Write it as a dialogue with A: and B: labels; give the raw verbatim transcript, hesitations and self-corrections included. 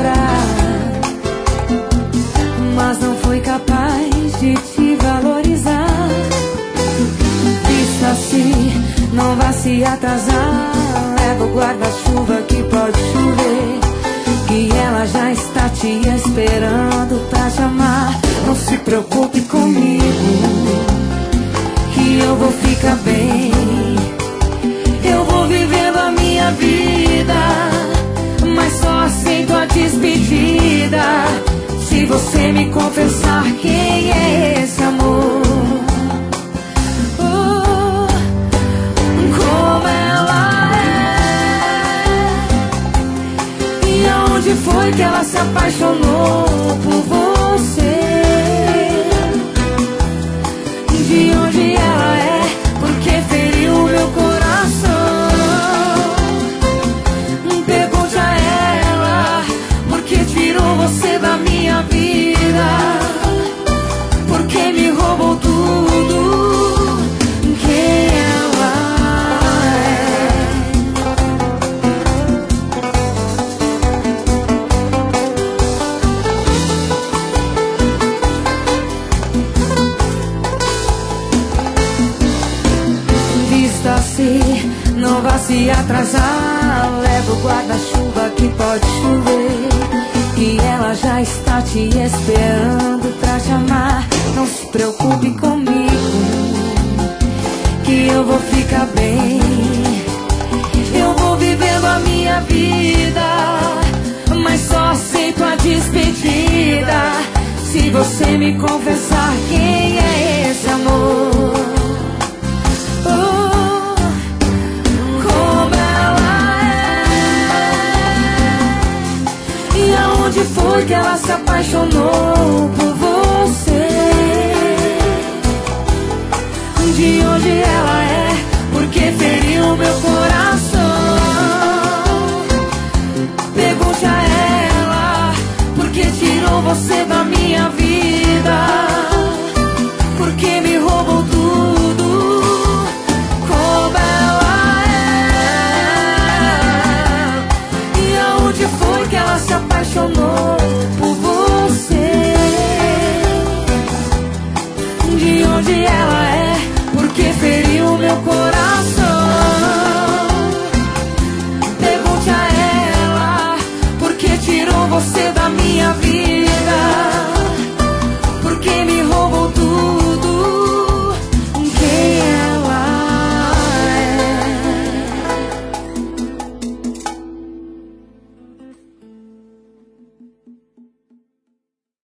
A: chorar, mas não foi capaz de te valorizar. Vista assim, não vá se atrasar. Leva o guarda-chuva que pode chover, que ela já está te esperando pra te amar. Não se preocupe comigo, que eu vou ficar bem. Eu vou vivendo a minha vida, mas só aceito a despedida se você me confessar quem é esse amor. Oh, como ela é, e aonde foi que ela se apaixonou por você? De onde ela é, porque feriu meu coração. Pergunte a ela, porque tirou você da minha vida, porque me roubou tudo. Quem ela é. Vista assim, não vá se atrasar. Leva o guarda-chuva que pode chover, que ela já está te esperando pra te amar. Não se preocupe comigo, que eu vou ficar bem. Eu vou vivendo a minha vida, mas só aceito a despedida se você me confessar quem é esse amor. Oh, como ela é, e aonde foi que ela se apaixonou por você? De onde ela é, porque feriu meu coração. Pergunte a ela, porque tirou você da minha vida, porque me roubou tudo. Como ela é, e aonde foi que ela se apaixonou por você? De onde ela